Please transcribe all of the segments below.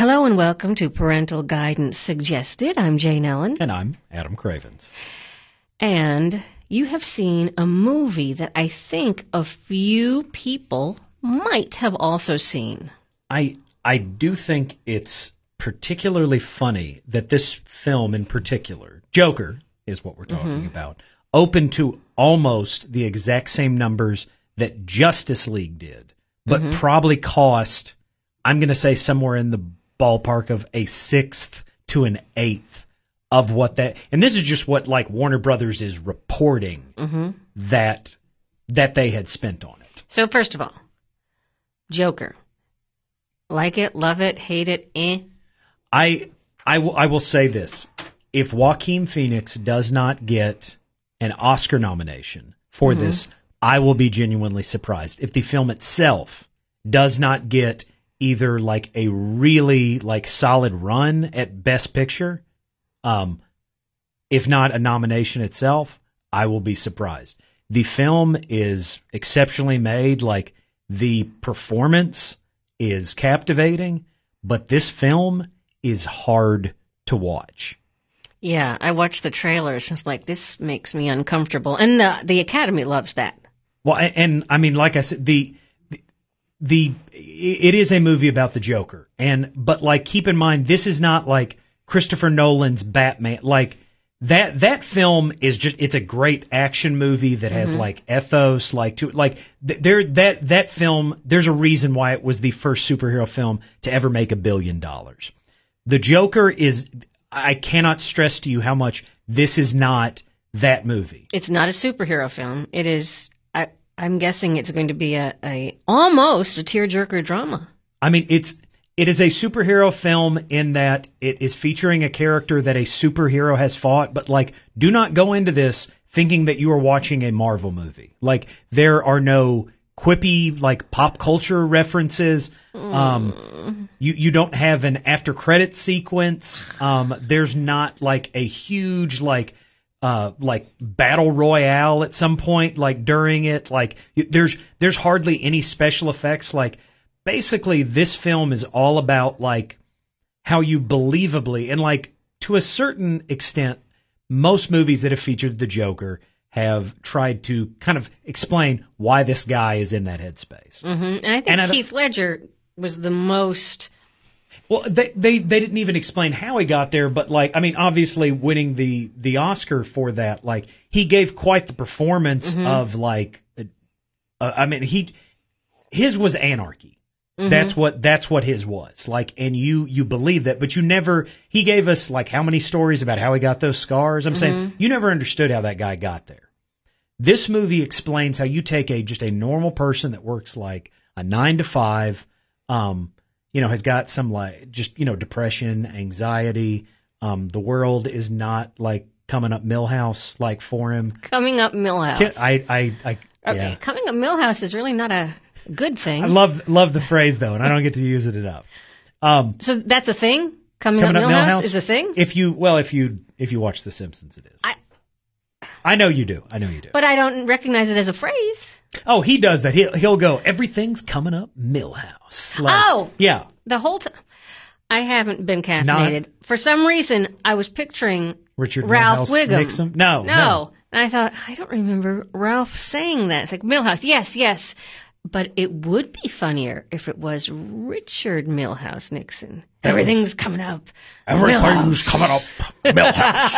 Hello and welcome to Parental Guidance Suggested. I'm Jane Ellen. And I'm Adam Cravens. And you have seen a movie that I think a few people might have also seen. I do think it's particularly funny that this film in particular, Joker is what we're talking about, opened to almost the exact same numbers that Justice League did, but probably cost, I'm going to say somewhere in the ballpark of a sixth to an eighth of what that, and this is just what like Warner Brothers is reporting that they had spent on it. So first of all, Joker. Like it, love it, hate it, eh? I will say this. If Joaquin Phoenix does not get an Oscar nomination for this, I will be genuinely surprised. If the film itself does not get either like a really like solid run at Best Picture, if not a nomination itself, I will be surprised. The film is exceptionally made. Like the performance is captivating, but this film is hard to watch. Yeah, I watched the trailers and it's like, this makes me uncomfortable. And the Academy loves that. Well, and I mean, like I said, it is a movie about the Joker, but like keep in mind, this is not like Christopher Nolan's Batman. Like that film is just, it's a great action movie that has like ethos, like to like that film. There's a reason why it was the first superhero film to ever make $1 billion. The Joker is, I cannot stress to you how much this is not that movie. It's not a superhero film. It is. I'm guessing it's going to be almost a tearjerker drama. I mean, it is a superhero film in that it is featuring a character that a superhero has fought, but like, do not go into this thinking that you are watching a Marvel movie. Like, there are no quippy, like, pop culture references. You don't have an after credit sequence. There's not like a huge, like battle royale at some point, like during it, like there's hardly any special effects. Like basically this film is all about like how you believably, and like to a certain extent, most movies that have featured the Joker have tried to kind of explain why this guy is in that headspace. And I think Heath Ledger was the most. Well, they didn't even explain how he got there, but like, I mean, obviously winning the Oscar for that, like he gave quite the performance of like, I mean, his was anarchy. That's what his was like, and you believe that, but you never. He gave us like how many stories about how he got those scars. I'm saying you never understood how that guy got there. This movie explains how you take just a normal person that works like a 9 to 5. Has got some like just, depression, anxiety. The world is not like coming up Milhouse like for him. Coming up Milhouse. Okay, yeah. Coming up Milhouse is really not a good thing. I love the phrase though, and I don't get to use it enough. So that's a thing? Coming up Milhouse is a thing? If you watch The Simpsons, it is. I know you do. But I don't recognize it as a phrase. Oh, he does that. He'll go, everything's coming up Milhouse. Like, yeah. The whole time. I haven't been caffeinated. For some reason, I was picturing Richard Ralph Milhouse Wiggum. Nixon? No. And I thought, I don't remember Ralph saying that. It's like, Milhouse, yes. But it would be funnier if it was Richard Milhouse Nixon. Everything's coming up. Everything's coming up Milhouse.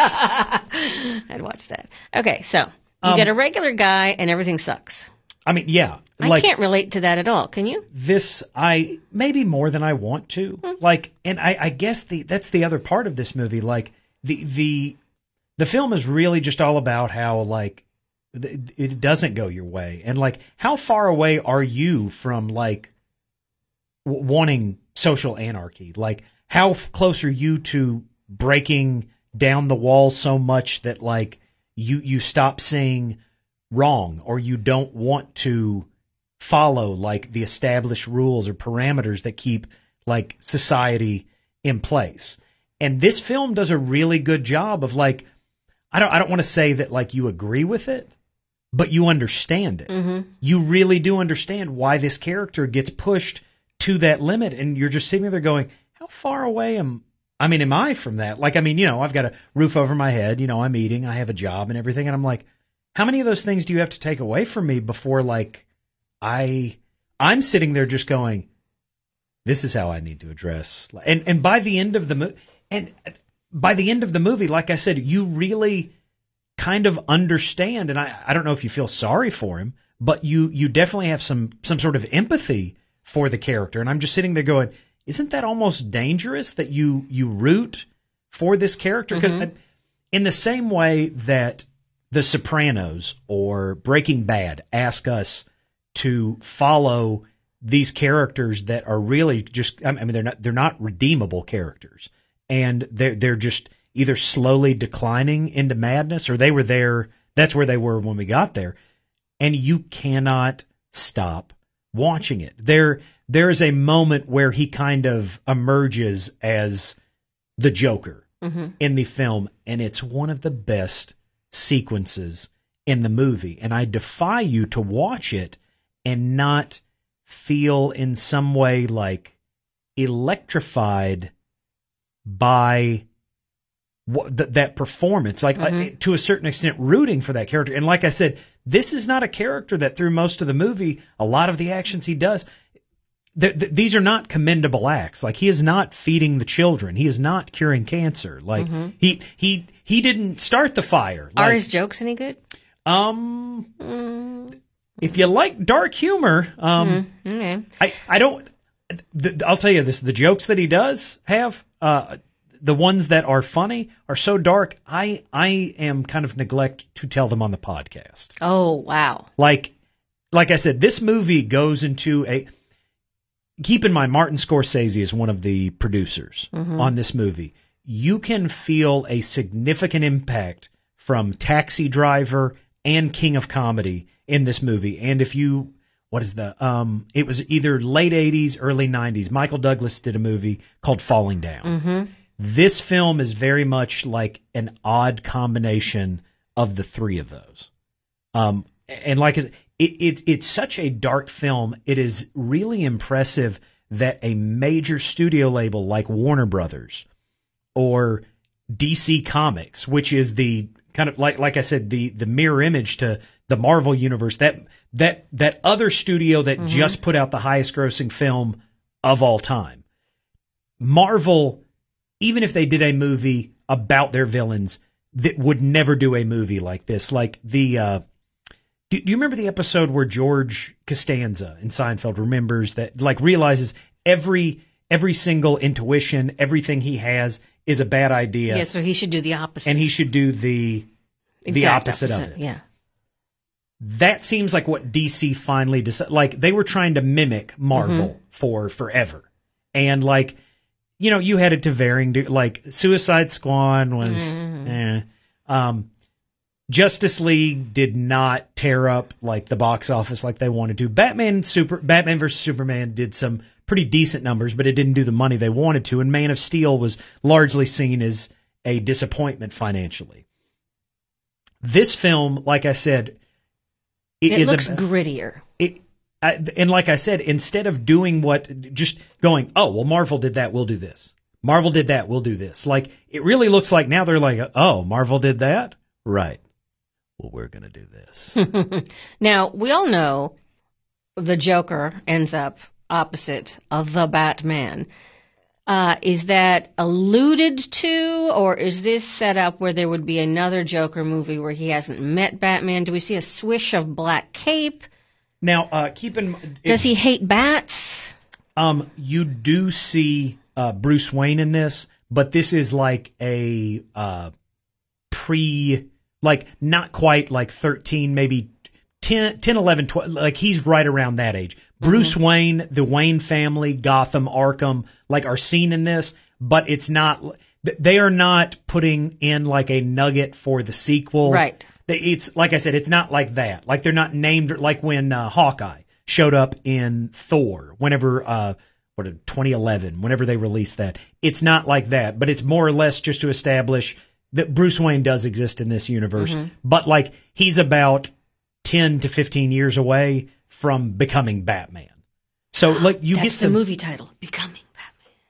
I'd watch that. Okay, so you get a regular guy and everything sucks. I mean, yeah. I can't relate to that at all. Can you? Maybe more than I want to. Like, and I guess that's the other part of this movie. Like, the film is really just all about how, like, it doesn't go your way. And, like, how far away are you from, like, wanting social anarchy? Like, how close are you to breaking down the wall so much that, like, you stop seeing wrong, or you don't want to follow like the established rules or parameters that keep like society in place. And this film does a really good job of like, I don't want to say that like you agree with it, but you understand it. You really do understand why this character gets pushed to that limit, and you're just sitting there going, how far away am I from that? Like, I mean, you know, I've got a roof over my head, you know, I'm eating, I have a job and everything, and I'm like, how many of those things do you have to take away from me before, like, I'm sitting there just going, this is how I need to address. And by the end of the movie, like I said, you really kind of understand, and I don't know if you feel sorry for him, but you definitely have some sort of empathy for the character. And I'm just sitting there going, isn't that almost dangerous that you root for this character? Because in the same way that The Sopranos or Breaking Bad ask us to follow these characters that are really just, I mean, they're not redeemable characters, and they're just either slowly declining into madness, or that's where they were when we got there, and you cannot stop watching it. There is a moment where he kind of emerges as the Joker in the film, and it's one of the best sequences in the movie. And I defy you to watch it and not feel in some way like electrified by that performance, like to a certain extent rooting for that character. And like I said, this is not a character that through most of the movie, a lot of the actions he does, these are not commendable acts. Like, he is not feeding the children. He is not curing cancer. Like, he didn't start the fire. Are his jokes any good? If you like dark humor, Okay. I don't. I'll tell you this: the jokes that he does have, the ones that are funny are so dark. I am kind of neglect to tell them on the podcast. Oh, wow! Like I said, this movie goes into a. Keep in mind, Martin Scorsese is one of the producers on this movie. You can feel a significant impact from Taxi Driver and King of Comedy in this movie. And if you, it was either late 80s, early 90s. Michael Douglas did a movie called Falling Down. This film is very much like an odd combination of the three of those. And like it's such a dark film. It is really impressive that a major studio label like Warner Brothers or DC Comics, which is the kind of like I said, the mirror image to the Marvel universe, that other studio that just put out the highest grossing film of all time. Marvel, even if they did a movie about their villains, that would never do a movie like this. Like do you remember the episode where George Costanza in Seinfeld remembers that, like, realizes every single intuition, everything he has is a bad idea. Yeah, so he should do the opposite. And he should do the opposite of it. Yeah. That seems like what DC finally decided. Like, they were trying to mimic Marvel for forever. And, like, you know, you had it to varying, like, Suicide Squad was, Justice League did not tear up, like, the box office like they wanted to. Batman vs. Superman did some pretty decent numbers, but it didn't do the money they wanted to. And Man of Steel was largely seen as a disappointment financially. This film, like I said, it looks grittier. And like I said, instead of doing just going, oh, well, Marvel did that, we'll do this. Marvel did that, we'll do this. Like, it really looks like now they're like, oh, Marvel did that? Right. Well, we're going to do this. Now, we all know the Joker ends up opposite of the Batman. Is that alluded to, or is this set up where there would be another Joker movie where he hasn't met Batman? Do we see a swish of black cape? Now, does he hate bats? You do see Bruce Wayne in this, but this is like a not quite like 13, maybe 10, 11, 12, like he's right around that age. Bruce Wayne, the Wayne family, Gotham, Arkham, like are seen in this, but it's not, they are not putting in like a nugget for the sequel. Right. It's, like I said, it's not like that. Like they're not named, like when Hawkeye showed up in Thor, whenever, 2011, whenever they released that. It's not like that, but it's more or less just to establish that Bruce Wayne does exist in this universe, but like he's about 10 to 15 years away from becoming Batman. So like That's the movie title, Becoming Batman.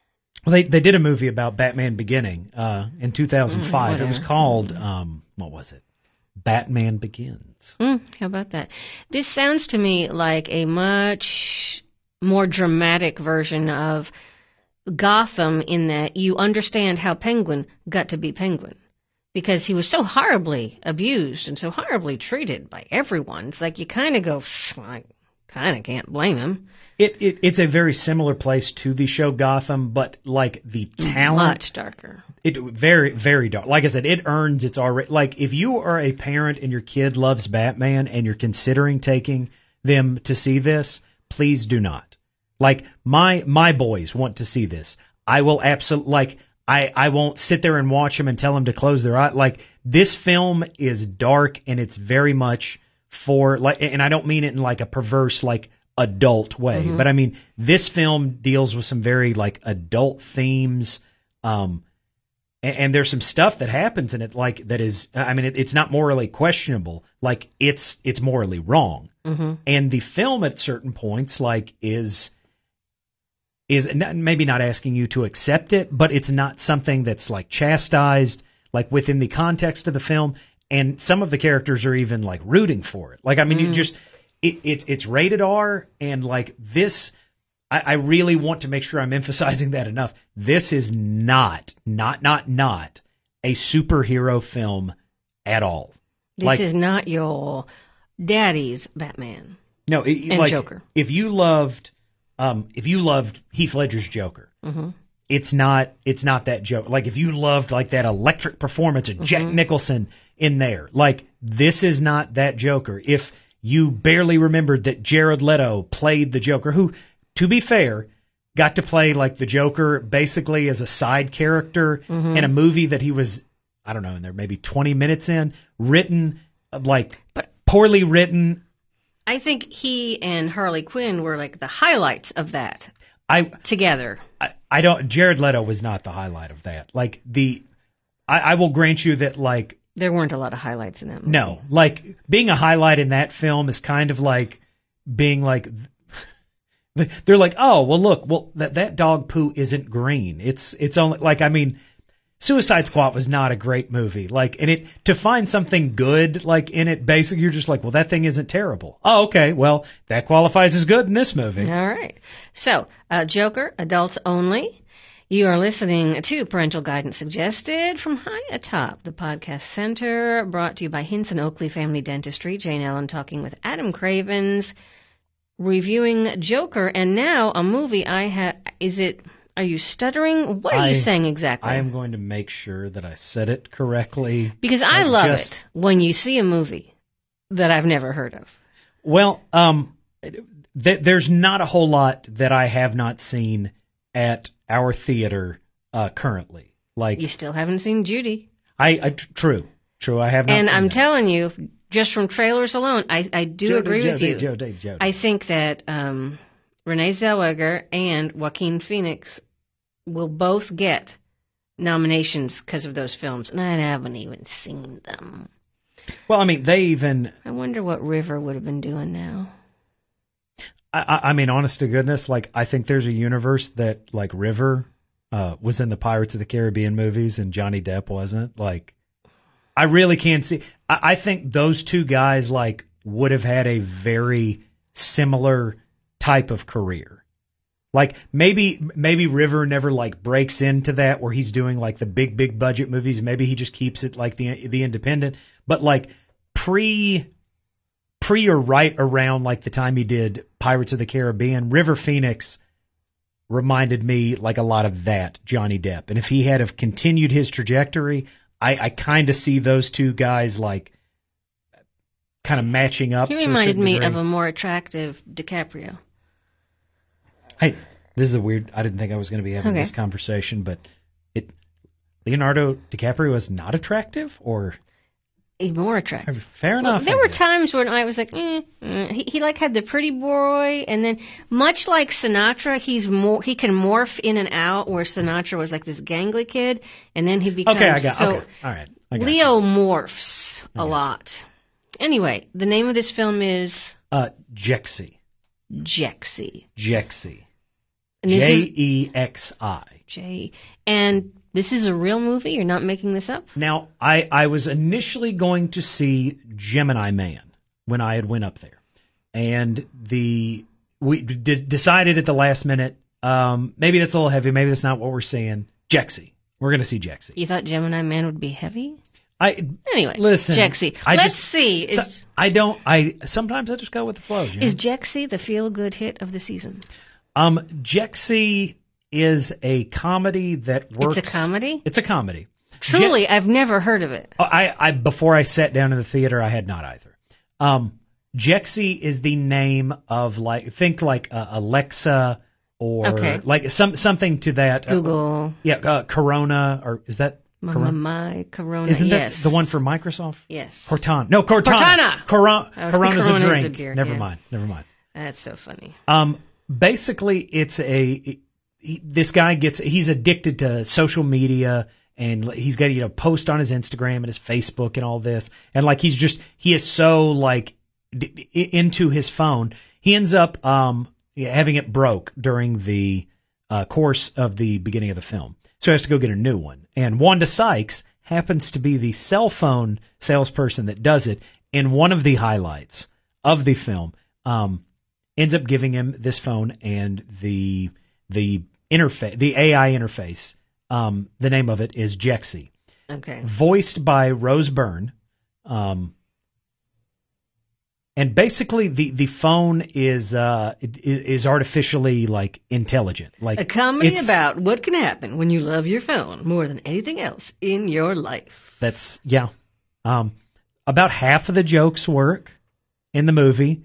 Well, they did a movie about Batman Beginning in 2005. It was called, what was it? Batman Begins. How about that? This sounds to me like a much more dramatic version of Gotham in that you understand how Penguin got to be Penguin. Because he was so horribly abused and so horribly treated by everyone. It's like you kind of go, I kind of can't blame him. It's a very similar place to the show Gotham, but like the talent, much darker. It very, very dark. Like I said, it earns its already. Like if you are a parent and your kid loves Batman and you're considering taking them to see this, please do not. Like my boys want to see this. I will absolutely I won't sit there and watch them and tell them to close their eyes. Like this film is dark and it's very much for like, and I don't mean it in like a perverse like adult way, but I mean this film deals with some very like adult themes, and there's some stuff that happens in it like that is, I mean it's not morally questionable, like it's morally wrong, and the film at certain points like is maybe not asking you to accept it, but it's not something that's like chastised like within the context of the film, and some of the characters are even like rooting for it. Like I mean you just. It's rated R, and like this, I really want to make sure I'm emphasizing that enough. This is not a superhero film at all. This is not your daddy's Batman. No, and like, Joker. If you loved Heath Ledger's Joker, it's not that Joker. Like if you loved like that electric performance of Jack Nicholson in there, like this is not that Joker. If you barely remembered that Jared Leto played the Joker, who, to be fair, got to play like the Joker basically as a side character in a movie that he was, I don't know, in there maybe 20 minutes in, written, like poorly written. I think he and Harley Quinn were like the highlights of that together. I don't, Jared Leto was not the highlight of that. Like I will grant you that like, there weren't a lot of highlights in that movie. No, like being a highlight in that film is kind of like being like, they're like, oh, well, look, well, that dog poo isn't green. It's only like, I mean, Suicide Squad was not a great movie. Like, and to find something good, like in it, basically, you're just like, well, that thing isn't terrible. Oh, okay, well, that qualifies as good in this movie. All right. So, Joker, adults only. You are listening to Parental Guidance Suggested from high atop the podcast center, brought to you by Hinson Oakley Family Dentistry. Jane Ellen talking with Adam Cravens, reviewing Joker, and now a movie I have. Are you stuttering? What are you saying exactly? I am going to make sure that I said it correctly. Because I love it when you see a movie that I've never heard of. Well, there's not a whole lot that I have not seen at our theater currently. Like you still haven't seen Judy. True. I have not. And seen I'm that. telling you, just from trailers alone, I do agree with you. Jody. I think that Renee Zellweger and Joaquin Phoenix will both get nominations because of those films, and I haven't even seen them. Well, I mean, I wonder what River would have been doing now. I mean, honest to goodness, like, I think there's a universe that, like, River was in the Pirates of the Caribbean movies and Johnny Depp wasn't. Like, I really can't see. I think those two guys, like, would have had a very similar type of career. Like, maybe River never, like, breaks into that where he's doing, like, the big budget movies. Maybe he just keeps it, like, the independent. But, like, pre or right around like the time he did Pirates of the Caribbean, River Phoenix reminded me like a lot of that Johnny Depp. And if he had have continued his trajectory, I kind of see those two guys like kind of matching up. He reminded me of a more attractive DiCaprio. This is a weird, I didn't think I was going to be having this conversation, but Leonardo DiCaprio is not attractive, or more attractive. Fair enough. Well, there were times when I was like, he like had the pretty boy, and then much like Sinatra, he can morph in and out. Where Sinatra was like this gangly kid, and then he becomes all right. Leo morphs a lot. Anyway, the name of this film is Jexi. Jexi. Jexi. And this Jexi. J. And this is a real movie? You're not making this up? Now, I was initially going to see Gemini Man when I had went up there. And we decided at the last minute, maybe that's a little heavy, maybe that's not what we're seeing. Jexy. We're going to see Jexy. You thought Gemini Man would be heavy? Anyway, listen, Jexy. Let's see. Sometimes I just go with the flow. You know? Is Jexy the feel-good hit of the season? Jexy is a comedy that works. It's a comedy? It's a comedy. Truly, I've never heard of it. Before I sat down in the theater, I had not either. Jexy is the name of think Alexa or like something to that. Google. Corona, or is that My Corona? Isn't yes. that the one for Microsoft? Yes. Cortana. No, Cortana. Corona's a drink. Beer, Never mind. That's so funny. Basically, it's this guy he's addicted to social media, and he's got post on his Instagram and his Facebook and all this, and he is so into his phone, he ends up having it broke during the course of the beginning of the film, so he has to go get a new one. And Wanda Sykes happens to be the cell phone salesperson that does it, and one of the highlights of the film ends up giving him this phone and the interface, the AI interface. The name of it is Jexy. Okay. Voiced by Rose Byrne. And basically the phone is artificially intelligent. A comedy about what can happen when you love your phone more than anything else in your life. That's about half of the jokes work in the movie.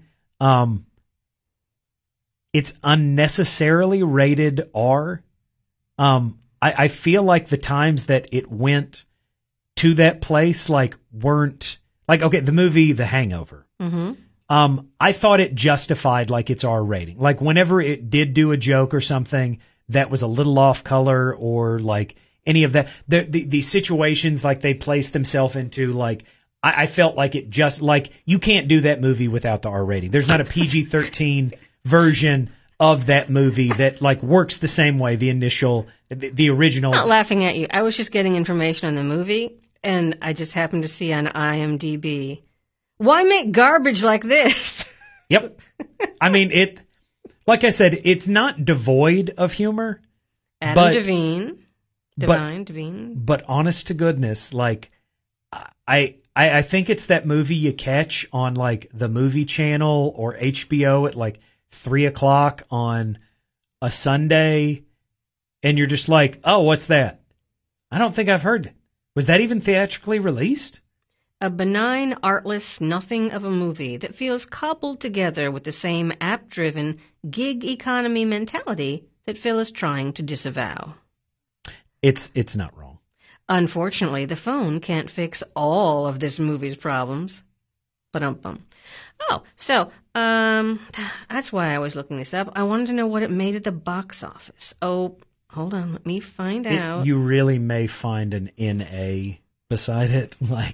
It's unnecessarily rated R. I feel like the times that it went to that place weren't the movie The Hangover. Mm-hmm. I thought it justified its R rating. Whenever it did do a joke or something that was a little off color, or any of that, the situations they placed themselves into, I felt like it just you can't do that movie without the R rating. There's not a PG-13 version of that movie that works the same way the original. I'm not laughing at you. I was just getting information on the movie, and I just happened to see on IMDb, why make garbage like this? Yep. I mean, like I said, it's not devoid of humor. Adam Devine. Devine. But honest to goodness, I think it's that movie you catch on the movie channel or HBO at 3:00 on a Sunday, and you're just oh, what's that? I don't think I've heard it. Was that even theatrically released? A benign, artless nothing of a movie that feels cobbled together with the same app-driven, gig economy mentality that Phil is trying to disavow. It's not wrong. Unfortunately, the phone can't fix all of this movie's problems. Ba-dum-bum. Oh, so, that's why I was looking this up. I wanted to know what it made at the box office. Oh, hold on, let me find out. You really may find an NA beside it,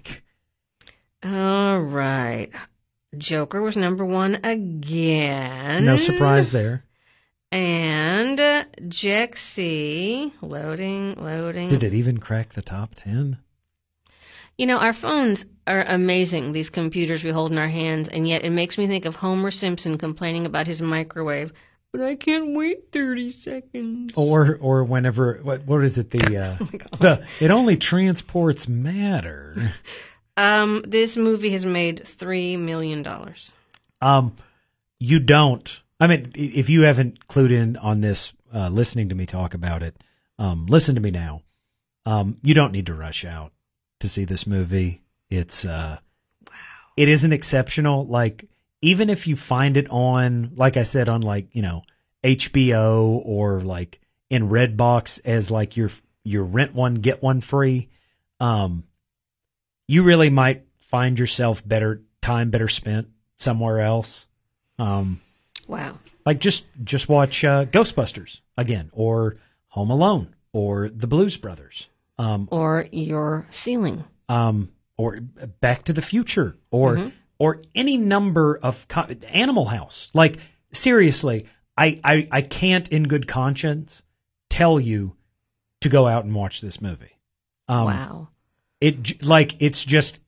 All right. Joker was number 1 again. No surprise there. And Jexy, loading. Did it even crack the top 10? Our phones are amazing, these computers we hold in our hands, and yet it makes me think of Homer Simpson complaining about his microwave. But I can't wait 30 seconds. Or whenever, what is it, it only transports matter. This movie has made $3 million. You don't. I mean, if you haven't clued in on this, listening to me talk about it, listen to me now. You don't need to rush out to see this movie. It's wow. It isn't exceptional. Even if you find it on, like I said, on HBO or in Redbox as your rent one get one free, you really might find yourself better spent somewhere else. Wow. Just watch Ghostbusters again, or Home Alone, or The Blues Brothers. Or Your Ceiling. Or Back to the Future, or any number of Animal House. Seriously, I can't in good conscience tell you to go out and watch this movie. Wow. It's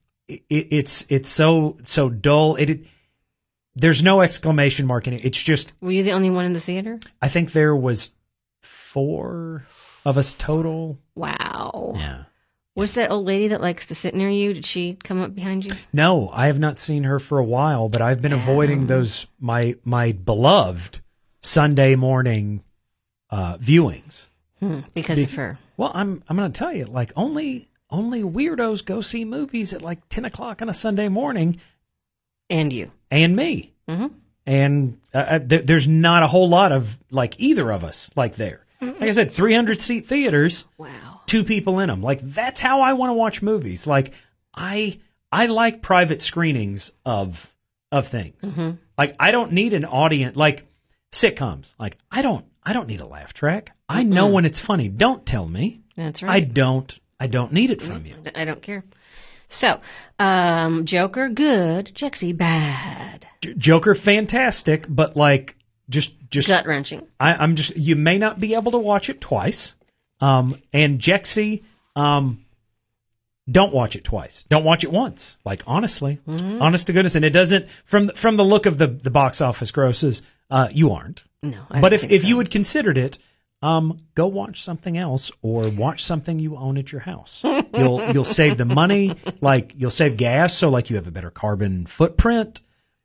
so dull. There's no exclamation mark in it. It's just. Were you the only one in the theater? I think there was 4 of us total. Wow. Yeah. Was that old lady that likes to sit near you? Did she come up behind you? No, I have not seen her for a while, but I've been avoiding those my beloved Sunday morning viewings Because of her. Well, I'm going to tell you, like only weirdos go see movies at like 10 o'clock on a Sunday morning. And you. And me. Mm-hmm. And there's not a whole lot of like either of us like there. Like I said, 300-seat theaters. Wow. 2 people in them. Like that's how I want to watch movies. Like I like private screenings of things. Mm-hmm. Like I don't need an audience like sitcoms. Like I don't need a laugh track. I know when it's funny. Don't tell me. That's right. I don't need it from you. I don't care. So, Joker, good. Jexy, bad. Joker, fantastic, but like just gut wrenching. I'm just. You may not be able to watch it twice. And Jexy, don't watch it twice. Don't watch it once. Like honestly, honest to goodness, and it doesn't from the look of the box office grosses. You aren't. No. But if you had considered it, go watch something else or watch something you own at your house. You'll save the money, like you'll save gas, so like you have a better carbon footprint.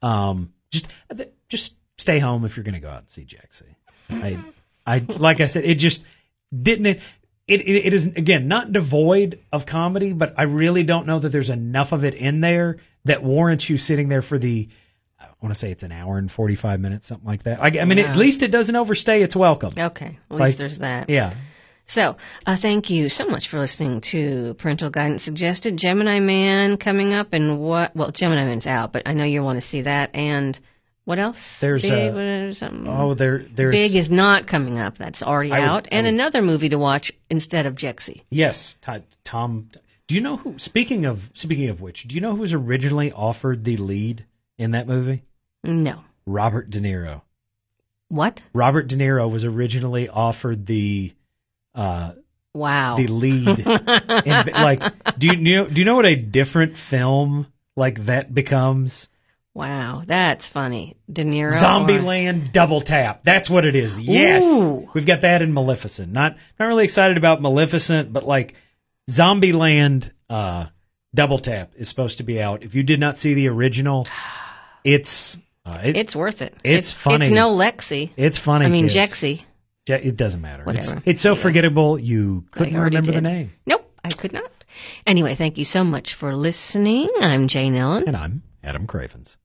Just stay home if you're going to go out and see Jexy. I like I said, it just didn't. It is again not devoid of comedy, but I really don't know that there's enough of it in there that warrants you sitting there for the. I want to say it's an hour and 45 minutes, something like that. I mean, at least it doesn't overstay its welcome. Okay, at least there's that. Yeah. So, thank you so much for listening to Parental Guidance Suggested. Gemini Man coming up, and well, Gemini Man's out, but I know you want to see that. And what else? There's there's Big is not coming up. That's already out. And another movie to watch instead of Jexy. Yes, Tom. Do you know who? Speaking of which, do you know who was originally offered the lead in that movie? No. Robert De Niro. What? Robert De Niro was originally offered the wow. the lead. Like, do you know what a different film like that becomes? Wow, that's funny. De Niro. Zombieland Double Tap. That's what it is. Yes. Ooh. We've got that in Maleficent. Not really excited about Maleficent, but like Zombieland Double Tap is supposed to be out. If you did not see the original, it's worth it. It's funny. It's no Lexi. It's funny. I mean, kids. Jexy. It doesn't matter. Whatever. It's so forgettable you couldn't remember did. the name. Nope, I could not. Anyway, thank you so much for listening. I'm Jane Ellen. And I'm Adam Cravens.